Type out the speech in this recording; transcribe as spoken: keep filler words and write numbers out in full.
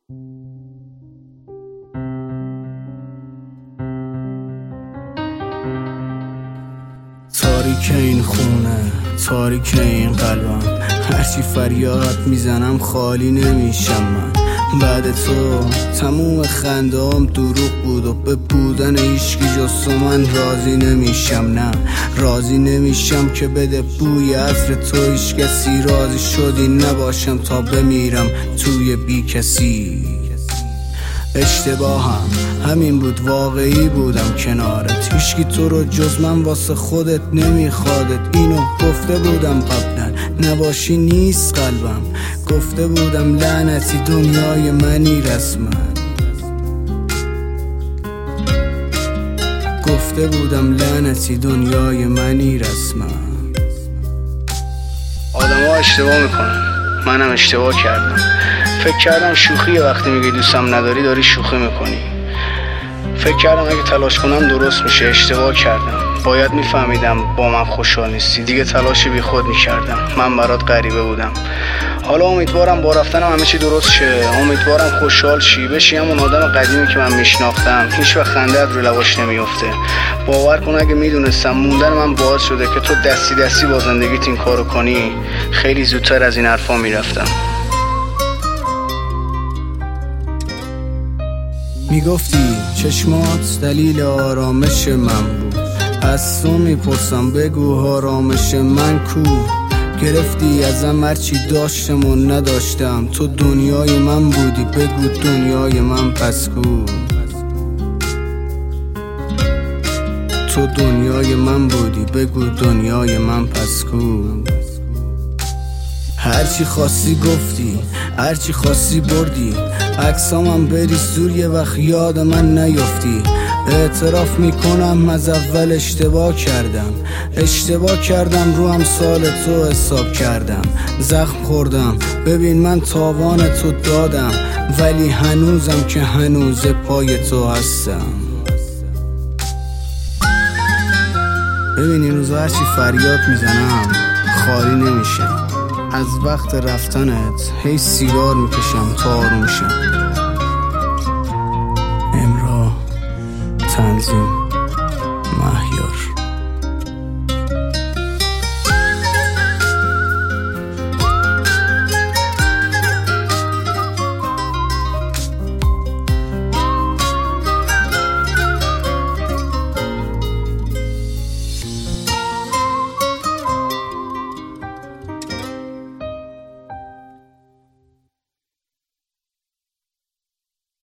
تاریک این خونه، تاریک این قلبم، هرچی فریاد میزنم خالی نمیشم من. بعد تو تموم خندام دروغ بود و به بودن هیچکی جز تو من راضی نمیشم. نه راضی نمیشم که بده بوی عطر تو هیچ کسی. راضی شدی نباشم تا بمیرم توی بی کسی. اشتباهم همین بود، واقعی بودم کنارت. هیچکی تو رو جز من واسه خودت نمیخوادت. اینو گفته بودم قبلا، نباشی نیست قلبم. گفته بودم لعنتی دنیای منی رسما. گفته بودم لعنتی دنیای منی رسما. آدم ها اشتباه میکنن، منم اشتباه کردم. فکر کردم شوخیه وقتی میگی دوستم نداری داری شوخی میکنی. فکر کردم اگه تلاش کنم درست میشه. اشتباه کردم. باید میفهمیدم با من خوشحال نیستی. دیگه تلاشی بی خود میکردم. من برات غریبه بودم. حالا امیدوارم با رفتنم همه چی درست شه. امیدوارم خوشحال شی، بشی همون آدم قدیمی که من میشناختم. هیچ وقت خنده رو لباش نمیفته. باور کن اگه میدونستم موندن من باعث شده که تو دستی دستی با زندگیت این کارو کنی، خیلی زودتر از این حرفا میرفتم. میگفتی چشمات دلیل آرامش من بود. از تو میپرسم بگو آرامش من کو. گرفتی ازم هرچی داشتم و نداشتم. تو دنیای من بودی، بگو دنیای من پس کو. تو دنیای من بودی، بگو دنیای من پس کو. هرچی خواستی گفتی، هرچی خواستی بردی. عکسامم بریز دور یه وقت یاد من نیفتی. اعتراف میکنم از اول اشتباه کردم. اشتباه کردم رو امثال تو حساب کردم. زخم خوردم، ببین من تاوان تو دادم. ولی هنوزم که هنوز پای تو هستم. ببین این روزا هرچی فریاد میزنم خالی نمیشه. از وقت رفتنت هی سیگار میکشم تا آروم شم. امرا تنظیم مهیار.